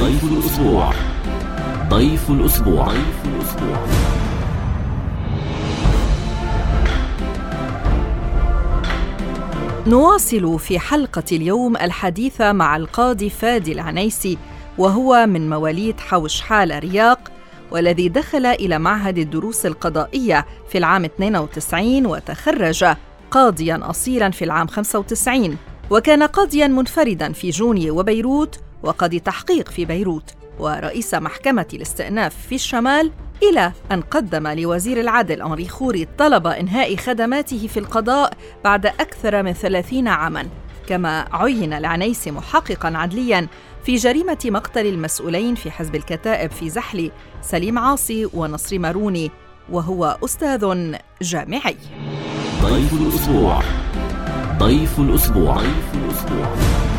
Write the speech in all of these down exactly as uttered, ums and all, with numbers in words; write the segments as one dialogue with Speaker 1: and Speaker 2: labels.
Speaker 1: ضيف الأسبوع. ضيف الأسبوع. ضيف الأسبوع.
Speaker 2: نواصل في حلقة اليوم الحديث مع القاضي فادي العنيسي، وهو من مواليد حوش حال رياق، والذي دخل إلى معهد الدروس القضائية في العام اثنين وتسعين وتخرج قاضياً أصيلاً في العام خمسة وتسعين، وكان قاضياً منفرداً في جوني وبيروت وقاضي تحقيق في بيروت ورئيس محكمة الاستئناف في الشمال، إلى أن قدم لوزير العدل أنري خوري طلب إنهاء خدماته في القضاء بعد أكثر من ثلاثين عاماً. كما عين العنيسي محققاً عدلياً في جريمة مقتل المسؤولين في حزب الكتائب في زحلي سليم عاصي ونصر ماروني، وهو أستاذ جامعي.
Speaker 1: ضيف الأسبوع. ضيف الأسبوع. ضيف الأسبوع.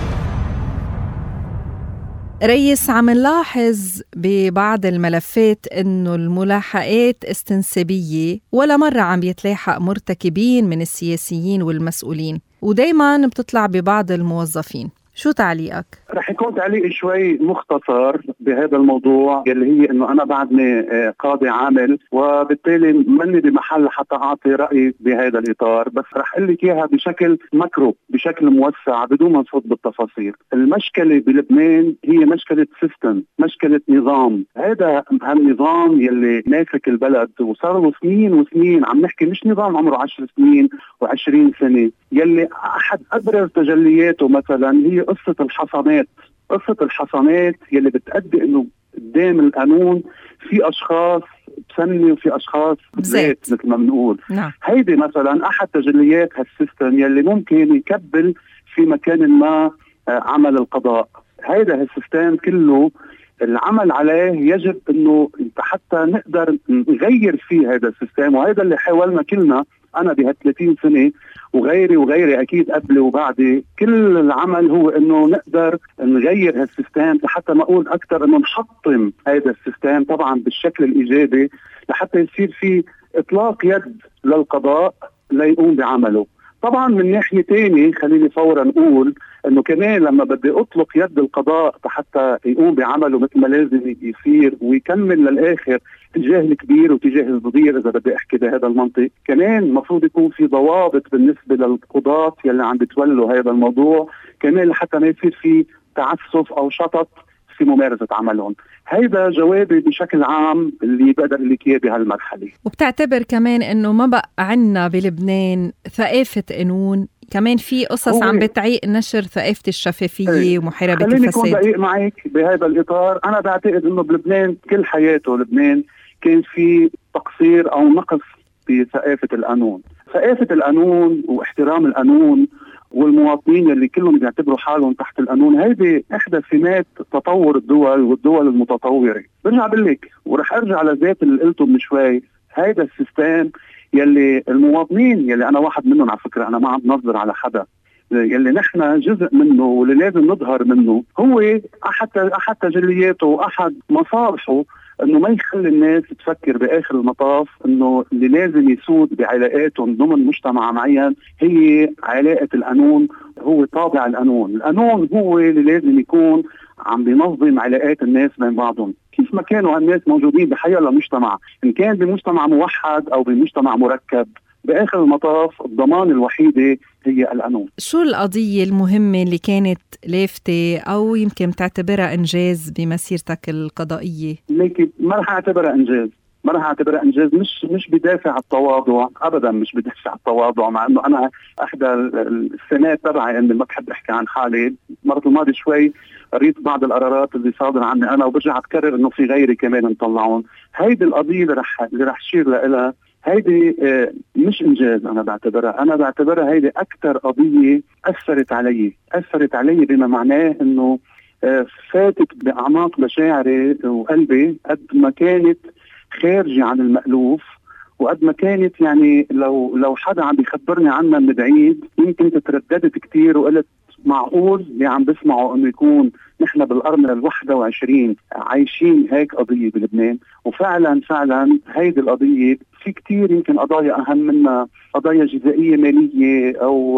Speaker 2: ريس، عم نلاحظ ببعض الملفات إنه الملاحقات استنسابية، ولا مرة عم بيتلاحق مرتكبين من السياسيين والمسؤولين، ودايماً بتطلع ببعض الموظفين. شو تعليقك؟
Speaker 3: رح يكون تعليق شوي مختصر بهذا الموضوع، اللي هي انه انا بعدني قاضي عامل، وبالتالي مني بمحل حتى اعطي رايي بهذا الاطار، بس رح اقول لك اياها بشكل ماكرو، بشكل موسع، بدون ما نفوت بالتفاصيل. المشكله بلبنان هي مشكله سيستم، مشكله نظام. هذا هالنظام يلي ماسك البلد وصار له سنين وسنين، عم نحكي مش نظام عمره عشر سنين وعشرين سنه، يلي احد ابرز تجلياته مثلا هي قصة الحصانات. قصة الحصانات يلي بتأدي انه قدام القانون في اشخاص بسنة وفي اشخاص بزيت مثل ما بنقول.
Speaker 2: نعم.
Speaker 3: هيدي مثلا احد تجليات هالسيستم يلي ممكن يكبل في مكان ما عمل القضاء. هيدا هالسيستم كله العمل عليه يجب انه حتى نقدر نغير فيه هذا السيستم، وهذا اللي حاولنا كلنا، انا بهالثلاثين سنة وغيري وغيري اكيد قبلي وبعدي. كل العمل هو انه نقدر نغير هالسيستم لحتى ما اقول اكثر انه نحطم هذا السيستم طبعا بالشكل الايجابي، لحتى يصير في اطلاق يد للقضاء ليقوم بعمله. طبعا من ناحية تاني خليني فورا نقول انه كمان لما بدي اطلق يد القضاء حتى يقوم بعمله مثل ما لازم يصير ويكمل للاخر تجاه الكبير وتجاه الصغير، اذا بدي احكي بهذا المنطق، كمان المفروض يكون في ضوابط بالنسبه للقضاة يلي عم بتولوا هذا الموضوع، كمان لحتى ما يصير في تعسف او شطط في ممارسة عملهم. هيدا جوابي بشكل عام اللي بقدر لك اياه بهالمرحله.
Speaker 2: وبتعتبر كمان انه ما بقى عنا بلبنان ثقافه قانون؟ كمان في قصص عم بتعيق نشر ثقافه الشفافيه ايه. ومحاربه الفساد.
Speaker 3: خليني أكون دقيق معك بهذا الإطار. أنا بعتقد إنه بلبنان كل حياته لبنان كان في تقصير أو نقص بثقافة القانون. ثقافة القانون واحترام القانون والمواطنين اللي كلهم بيعتبروا حالهم تحت القانون، هيدي إحدى سمات تطور الدول والدول المتطورة. برجع بقولك ورح أرجع لذات اللي قلته من شوي، هيدا السيستم يلي المواطنين يلي أنا واحد منهم على فكرة، أنا ما عم نظر على حدا، يلي نحن جزء منه واللي لازم نظهر منه، هو أحد أحد تجلياته وأحد مصالحه انه ما يخلي الناس تفكر باخر المطاف انه اللي لازم يسود بعلاقاتهم ضمن مجتمع معين هي علاقه القانون، هو طابع القانون. القانون هو اللي لازم يكون عم بينظم علاقات الناس بين بعضهم، كيف ما كانوا الناس موجودين بحياة لمجتمع، ان كان بمجتمع موحد او بمجتمع مركب، باخر المطاف الضمان الوحيده هي القانون.
Speaker 2: شو القضيه المهمه اللي كانت لافتة او يمكن تعتبرها انجاز بمسيرتك القضائيه؟
Speaker 3: لكن ما رح اعتبرها انجاز، ما رح اعتبرها انجاز. مش مش بدافع التواضع ابدا، مش بدافع التواضع، مع انه انا احدى السنوات تبعي اني ما بحب احكي عن حالي. مرة الماضي شوي قريت بعض القرارات اللي صادرة عني انا، وبرجع بكرر انه في غيري كمان مطلعون. هيدي القضيه اللي رح اللي رح شير لها، هيدي آه مش إنجاز. أنا بعتبرها أنا بعتبرها هيدي أكثر قضية أثرت علي أثرت علي بما معناه إنه آه فاتت بأعماق مشاعري وقلبي، قد ما كانت خارجة عن المألوف، وقد ما كانت يعني لو لو حدا عم بيخبرني عنها من بعيد يمكن تترددت كتير وقلت معقول اللي عم بسمعه انه يكون نحن بالقرن الواحد وعشرين عايشين هيك قضية بلبنان. وفعلا فعلا هيدي القضية في كتير يمكن قضايا أهم منها، قضايا جزائية مالية أو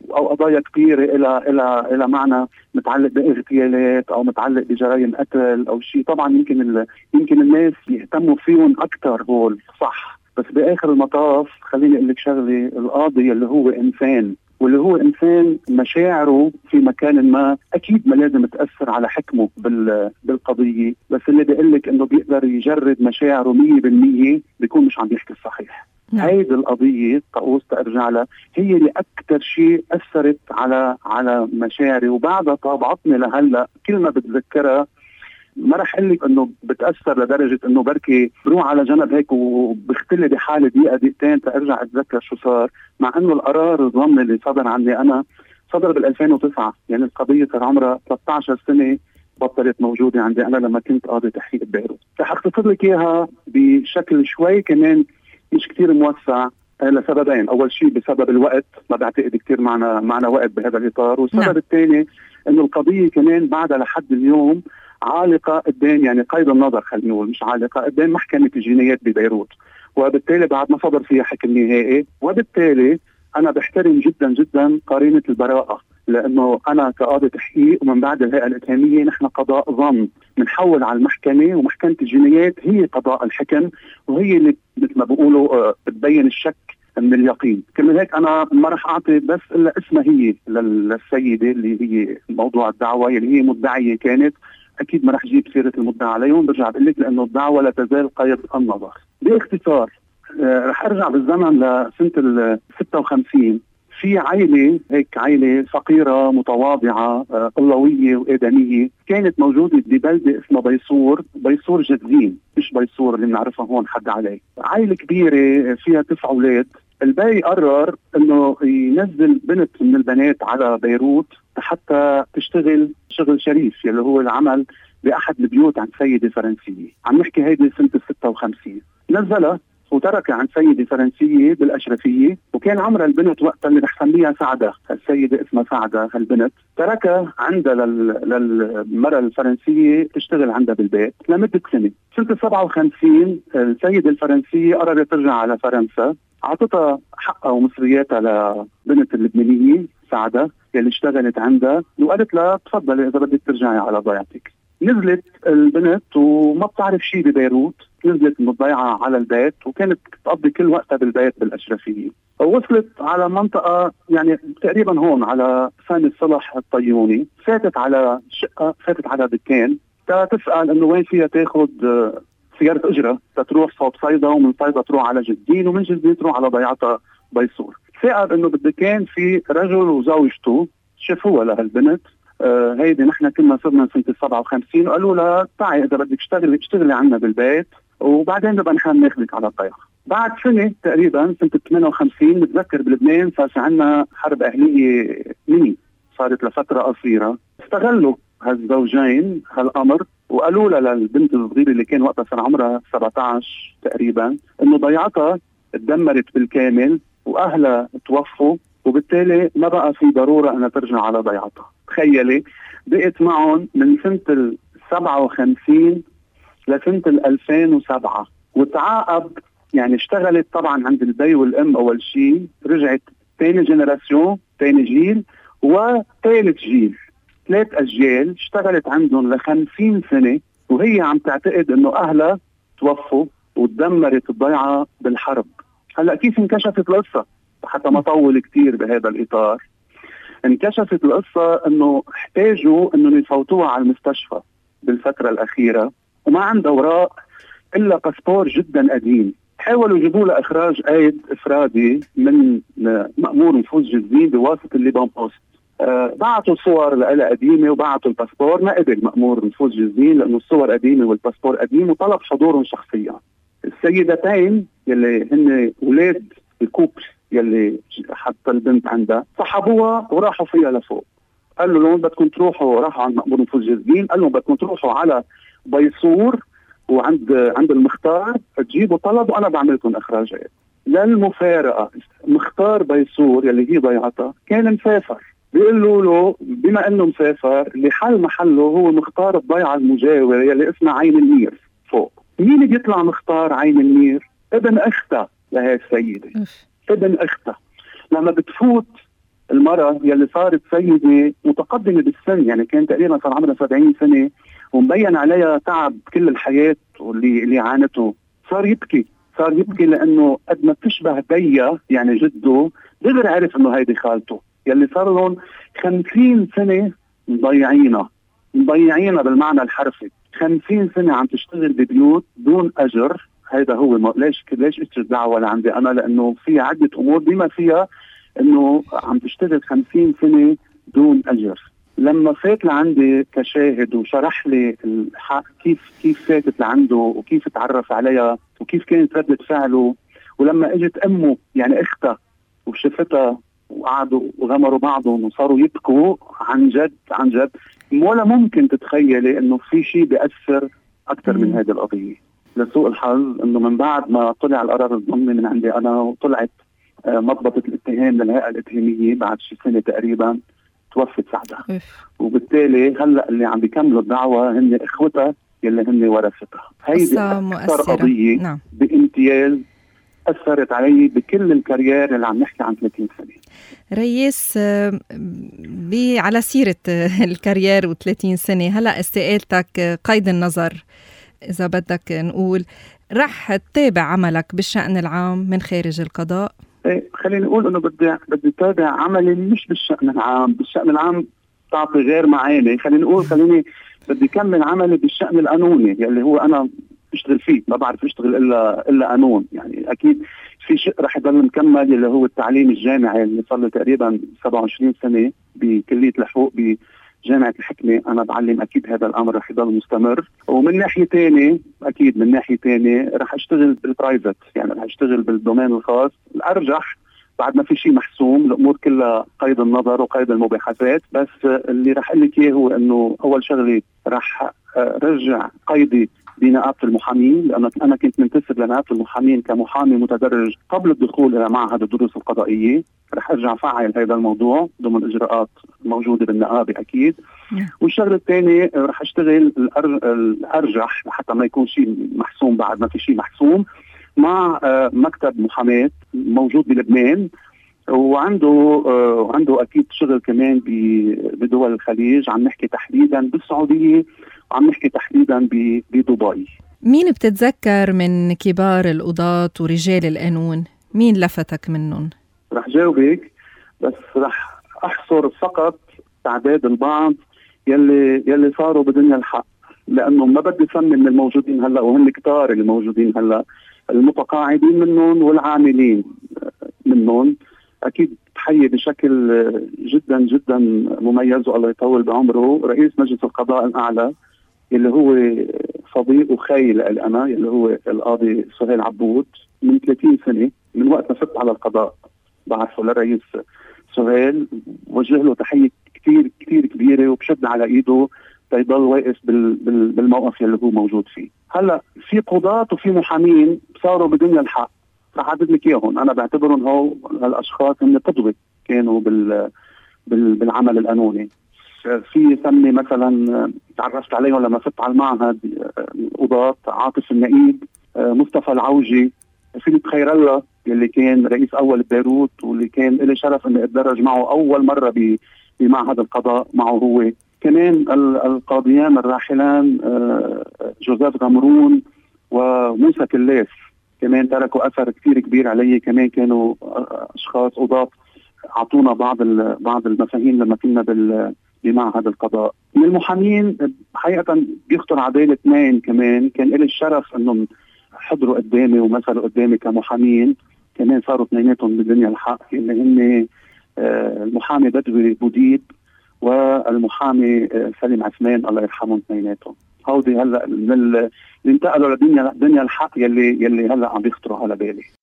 Speaker 3: او قضايا كبيره الى الى الى معنى متعلق باغتيالات او متعلق بجرائم قتل او شيء، طبعا يمكن ال... يمكن الناس يهتموا فيهم اكثر هول، صح، بس باخر المطاف خليني اقول لك شغله، القاضي اللي هو انسان، واللي هو إنسان مشاعره في مكان ما أكيد ما لازم تأثر على حكمه بالقضية، بس اللي بيقول لك إنه بيقدر يجرد مشاعره مية بالمية بيكون مش عم يحكي الصحيح. نعم. هيدي القضية طقوس ترجع لها هي اللي أكثر شيء أثرت على على مشاعري، وبعدها طابعتني لهلا كل ما بتذكرها ما رح اقول لك انه بتاثر لدرجه انه بركي بروح على جنب هيك وبختلي بحالي دقيقه دقيقتين تارجع اتذكر شو صار، مع انه القرار الضمني اللي صدر عندي انا صدر بال ألفين وتسعة، يعني القضيه صار عمرها ثلاثة عشر سنه بطلت موجوده عندي انا لما كنت قاضي تحقيق ببيروت. رح اختصر لك اياها بشكل شوي كمان مش كثير موسع لسببين، اول شيء بسبب الوقت، ما بعتقد كثير معنا معنا وقت بهذا الاطار، والسبب نعم. الثاني انه القضيه كمان بعدها لحد اليوم عالقة قدام، يعني قيد النظر خلينا نقول، مش عالقة قدام محكمة الجنايات ببيروت، وبالتالي بعد ما صدر فيها حكم نهائي، وبالتالي أنا بحترم جدا جدا قرينة البراءة، لأنه أنا كقاضي تحقيق ومن بعد الهيئة الإتهامية نحن قضاء ظن، بنحول على المحكمة، ومحكمة الجنايات هي قضاء الحكم، وهي اللي مثل ما بيقولوا بتبين الشك من اليقين. كمان هيك أنا ما رح أعطي بس إلا اسمها هي للسيدة اللي هي موضوع الدعوة اللي هي مدعية كانت، أكيد ما رح جيب سيرة المدعى عليهم، برجع بقول لك لأنه الدعوة لا تزال قيد النظر. باختصار آه رح أرجع بالزمن لسنة ال ستة وخمسين، في عائلة هيك عائلة فقيرة متواضعة آه قلوية وآدمية كانت موجودة ببلدة اسمها بيصور، بيصور جدين مش بيصور اللي بنعرفها هون حد عليه. عائلة كبيرة فيها تسع أولاد، الباقي قرر انه ينزل بنت من البنات على بيروت حتى تشتغل شغل شريف يلي هو العمل باحد البيوت عند سيده فرنسيه، عم نحكي هيدي سنه ستة وخمسين، نزلها وتركها عند سيده فرنسيه بالاشرفيه، وكان عمرها البنت وقتها اللي رح نسميها سعده، السيده اسمها سعده هالبنت، تركها عندها لل... للمراه الفرنسيه تشتغل عندها بالبيت لمده سنه. سنه سبعة وخمسين السيده الفرنسيه قررت ترجع على فرنسا، اعطتها حقها ومصرياتها لبنت اللبنانيه سعده اللي اشتغلت عندها، وقالت لها تفضلي اذا بدك ترجعي على ضيعتك. نزلت البنت وما بتعرف شيء ببيروت، نزلت مضيعه على البيت وكانت تقضي كل وقتها بالبيت بالاشرفيه، ووصلت على منطقه يعني تقريبا هون على سامي الصلح الطيوني، فاتت على شقه، فاتت على دكان تسال انه وين فيها تاخذ سيارة أجرة تروح صوب صيدا، ومن صيدا تروح على جدين، ومن جدين تروح على ضيعتها بيصور. فقد انه بالدكان في رجل وزوجته شافوها لهالبنت، آه هيدي نحن كنا صرنا سنة سبعة وخمسين، وقالوا لها تعي اذا بدك تشتغلي اشتغلي عنا بالبيت وبعدين نبقى نحن ناخذك على الضيعة. بعد سنة تقريبا سنة ثمانية وخمسين متذكر بلبنان صار في عنا حرب أهلية ميني صارت لفترة قصيرة، استغلوا هالزوجين هالأمر وقالوا لها للبنت الصغيرة اللي كان وقتها صار عمرها سبعة عشر تقريبا انه ضيعتها تدمرت بالكامل واهلها توفوا، وبالتالي ما بقى في ضرورة انها ترجع على ضيعتها. تخيلي بقت معهم من سنة ال سبعة وخمسين لسنة ال ألفين وسبعة، وتعاقب يعني اشتغلت طبعا عند البي والام اول شيء، رجعت ثاني جنراسيون ثاني جيل وثالث جيل، ثلاث أجيال اشتغلت عندهم لخمسين سنة، وهي عم تعتقد انه اهلها توفوا وتدمرت الضيعة بالحرب. هلأ كيف انكشفت القصة؟ حتى ما طول كتير بهذا الإطار، انكشفت القصة انه احتاجوا انه يفوتوها على المستشفى بالفترة الأخيرة، وما عندها أوراق إلا باسبور جدا قديم. حاولوا يجيبوا لها إخراج قيد إفرادي من مأمور نفوذ جزين بواسطة الليبان بوست. آه بعتوا صور لها قديمة وبعتوا الباسبور، ما قبل مأمور نفوذ جزين لأنه الصور قديمة والباسبور قديم، وطلب حضورهم شخصيا. السيدتين يلي هن أولاد الكوبل يلي حتى البنت عندها صحبوها وراحوا فيها لفوق، قالوا لهم بدكم تروحوا، راحوا عند مأمور نفوذ جزين قال لهم بدكم تروحوا على بيصور وعند عند المختار تجيبوا طلب وانا بعمل لكم اخراجات. للمفارقه مختار بيصور يلي هي ضيعتها كان مسافر، بيقولوا له بما انه مسافر اللي حل محله هو مختار الضيعه المجاوره يلي اسمها عين النير فوق. مين بيطلع مختار عين النير؟ ابن اختها لهي السيده، ابن اختها. لما بتفوت المرأة يلي صارت سيدة متقدمة بالسن، يعني كان تقريبا صار عمرها سبعين سنة ومبين عليها تعب كل الحياة واللي اللي عانته، صار يبكي صار يبكي لأنه قد ما تشبه بيا يعني جده، دغري عرف إنه هيدي خالته يلي صار لهم خمسين سنة مضيعينها مضيعينها بالمعنى الحرفي. خمسين سنة عم تشتغل ببيوت دون أجر. هذا هو م... ليش ليش اجت الدعوة لعندي أنا؟ لأنه في عدة أمور بما فيها إنه عم تشتغل خمسين سنة دون أجر. لما فات لعندي كشاهد وشرح لي الحق كيف كيف فاتت لعنده وكيف تعرف عليها وكيف كانت ردة فعله، ولما اجت أمه يعني أختها وشفتها وقعدوا وغمروا بعضهم وصاروا يبكوا، عن جد عن جد ولا ممكن تتخيلي إنه في شيء بيأثر أكثر من هذه القضية. لسوء الحظ إنه من بعد ما طلع القرار الضمني من عندي أنا وطلعت مضبطة الاتهام للهيئة الاتهامية بعد شي سنة تقريبا، توفت سعدها. وبالتالي هلا اللي عم بيكملوا الدعوة هن اخوتها يلي هن ورثتها. هيدي اكثر قضية نعم. بامتياز اثرت علي بكل الكارير اللي عم نحكي عن ثلاثين سنة.
Speaker 2: ريس، على سيرة الكارير وثلاثين سنة، هلا استقالتك قيد النظر اذا بدك نقول، رح تتابع عملك بالشأن العام من خارج القضاء؟
Speaker 3: ايه خليني اقول انه بدي بدي اتابع عملي مش بالشأن العام، بالشأن العام تعطي غير معاني. خليني نقول خليني بدي كمل عملي بالشأن القانوني يلي هو انا بشتغل فيه، ما بعرف اشتغل الا الا قانون. يعني اكيد في شيء رح يضل مكمل اللي هو التعليم الجامعي اللي صار له تقريبا سبعة وعشرين سنة بكلية الحقوق بجامعة الحكمة، انا بعلم اكيد هذا الامر رح يضل مستمر. ومن ناحية تانية اكيد من ناحية تانية رح اشتغل بالبرايفت، يعني رح اشتغل بالدومين الخاص. الارجح بعد ما في شيء محسوم، الامور كلها قيد النظر وقيد المباحثات، بس اللي رح اقول لك اياه هو انه اول شغله رح رجع قيدي بنقابة المحامين، لأن أنا كنت منتسب لنقابة المحامين كمحامي متدرج قبل الدخول إلى معهد الدروس القضائية. رح أرجع فعل هذا الموضوع ضمن الإجراءات موجودة بالنقابة أكيد. والشغلة الثانية رح أشتغل الأرجح حتى ما يكون شيء محسوم، بعد ما في شيء محسوم، مع مكتب محاماة موجود بلبنان، وعنده وعنده أكيد شغل كمان بدول الخليج. عم نحكي تحديدا بالسعودية وعم نحكي تحديدا بدبي.
Speaker 2: مين بتتذكر من كبار القضاة ورجال القانون؟ مين لفتك منهم؟
Speaker 3: رح جاوبك، بس رح أحصر فقط تعداد البعض يلي يلي صاروا بدنيا الحق، لأنه ما بدي سمي من الموجودين هلا وهم كتار اللي موجودين هلا، المتقاعدين منهم والعاملين منهم. أكيد تحيي بشكل جدا جدا مميز والله يطول بعمره رئيس مجلس القضاء الأعلى اللي هو صديق وخي لي أنا، اللي هو القاضي سهيل عبود. من ثلاثين سنة من وقت ما فت على القضاء بعرفه للرئيس سهيل، وجه له تحية كتير كتير كبيرة وبشد على إيده تيضل واقف بالموقف اللي هو موجود فيه. هلا في قضاة وفي محامين صاروا بدنيا الحق، رح أعدد لك إياهم. أنا بعتبرهم هو الأشخاص هم قدوة كانوا بال بالعمل القانوني. في سمي مثلا تعرفت عليهم لما فت على المعهد قضاة عاطف النقيب، مصطفى العوجي، فيليب خير الله اللي كان رئيس أول بيروت واللي كان لي شرف أني أتدرج معه أول مرة بمعهد القضاء معه هو. كمان القاضيان الراحلان جوزيف غمرون وموسى كلاس كمان تركوا أثر كثير كبير علي، كمان كانوا أشخاص قضاة أعطونا بعض بعض المفاهيم لما كنا بال بمعهد القضاء. من المحامين حقيقة بيخطر على بالي اثنين كمان كان لي الشرف انهم حضروا قدامي ومثلوا قدامي كمحامين، كمان صاروا اثنيناتهم بدنيا الحق، اللي هن المحامي بدوي بوديب والمحامي سليم عثمان الله يرحمهم اثنيناتهم. هودي هلا من اللي انتقلوا لدنيا دنيا الحق يلي يلي هلا عم بيخطروا على بالي.